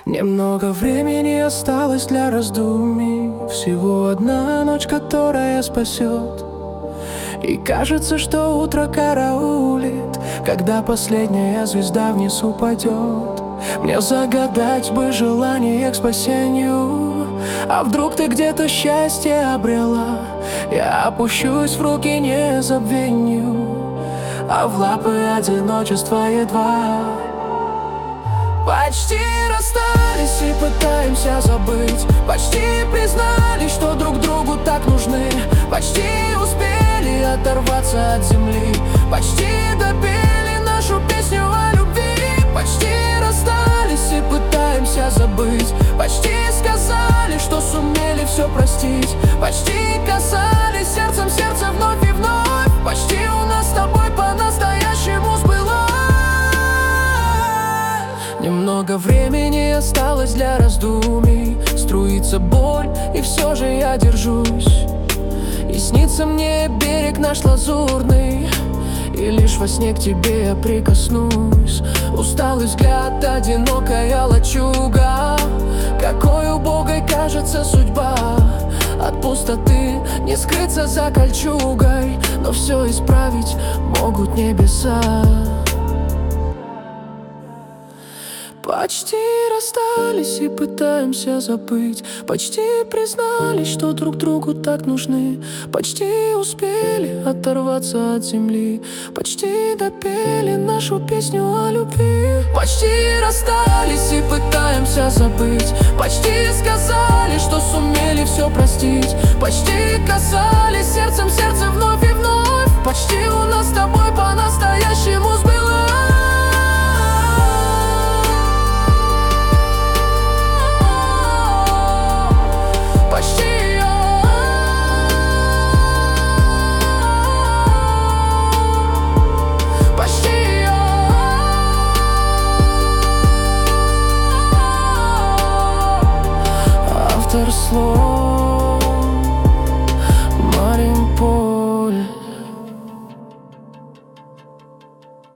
Немного времени осталось для раздумий. Всего одна ночь, которая спасет. И кажется, что утро караулит, когда последняя звезда вниз упадет. Мне загадать бы желание к спасению. А вдруг ты где-то счастье обрела? Я опущусь в руки незабвению, а в лапы одиночества едва. Почти расстались и пытаемся забыть. Почти признали, что друг другу так нужны. Почти успели оторваться от земли. Почти допели нашу песню о любви. Почти расстались и пытаемся забыть. Почти сказали, что сумели все простить. Почти касались сердцем сердца вновь и вновь. Почти у нас с тобой по-настоящему сбылось. Немного времени осталось для раздумий. Струится боль, и все же я держусь. И снится мне берег наш лазурный, и лишь во сне к тебе я прикоснусь. Усталый взгляд, одинокая лачуга. Какой убогой кажется судьба. От пустоты не скрыться за кольчугой, но все исправить могут небеса. Почти расстались и пытаемся забыть. Почти признались, что друг другу так нужны. Почти успели оторваться от земли. Почти допели нашу песню о любви. Почти расстались и пытаемся забыть. Почти сказали, что сумели все простить. Почти касались сердцем сердца вновь и вновь. Почти у нас с тобой по-настоящему сбылось. Автор слов